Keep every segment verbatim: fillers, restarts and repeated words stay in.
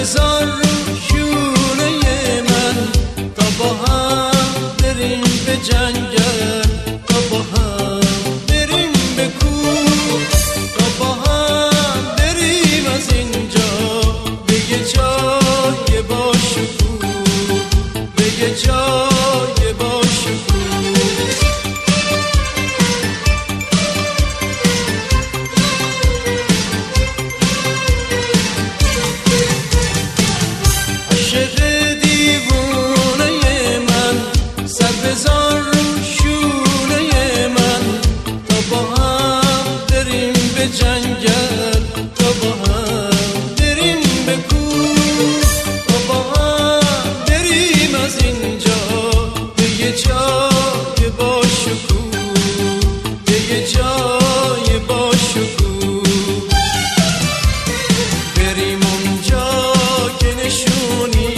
بذار رو شونه من، تا با هم بریم به جنگل، تا با هم بریم به کوه، تا با هم بریم از اینجا به یه جای با شکوه، به یه جای با شکوه. بذار رو شونه من، تا با هم بریم به جنگل، تا با هم بریم به کوه، تا با هم بریم از اینجا به یه جای با شکوه، به یه جای با شکوه. بریم اونجا که نشونی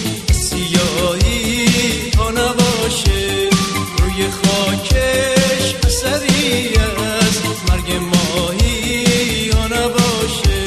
سیاهی ها نباشه، روی خاکش اثری از مرگ ماهی ها نباشه.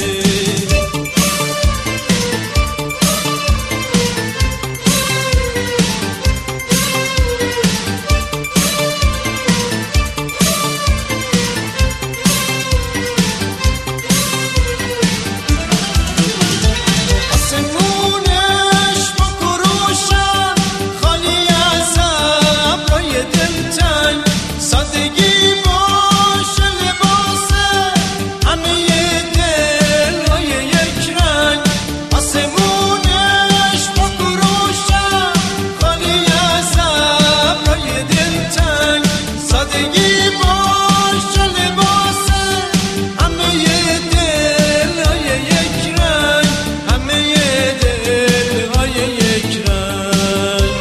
آسمونش با کروشم خالی از ابرای دلتنگ، سادگی باشه لباسه همه دلهای یک رنگ. آسمونش با کروشم خالی از ابرای دلتنگ، سادگی باشه لباسه همه دلهای یک رنگ، همه دلهای یک رنگ.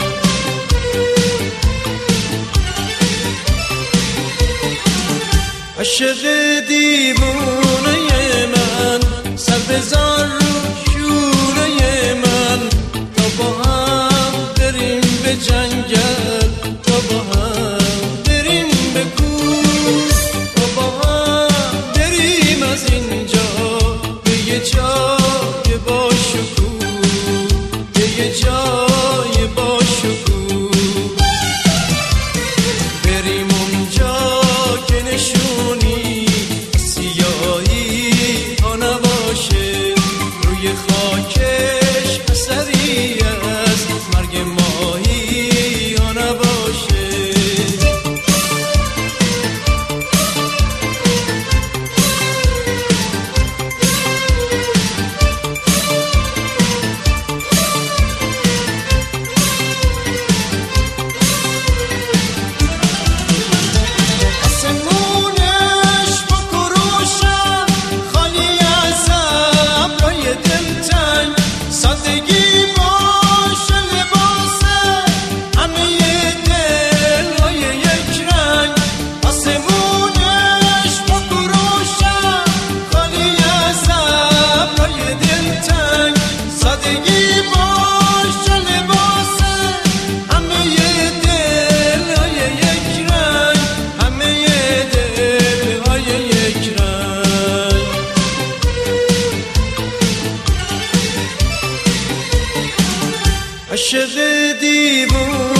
عاشق دیوونه من، سر بذار رو شونه من، تا با هم بریم به جنگل، تا با هم بریم به کوه، تا با هم بریم از اینجا به یه جای با شکوه، به یه جای با شکوه. بریم اونجا که نشونی سیاهی ها نباشه، روی خاکش اثری از مرگ ماهی ها نباشه. آسمونش با کروشم خالی از ابرای دلتنگ، سادگی باشه لباسه همه دلهای یک رنگ. آسمونش با کروشم خالی از ابرای دلتنگ، سادگی باشه لباسه همه دلهای یک رنگ، همه دلهای یک رنگ. عاشق دیوونه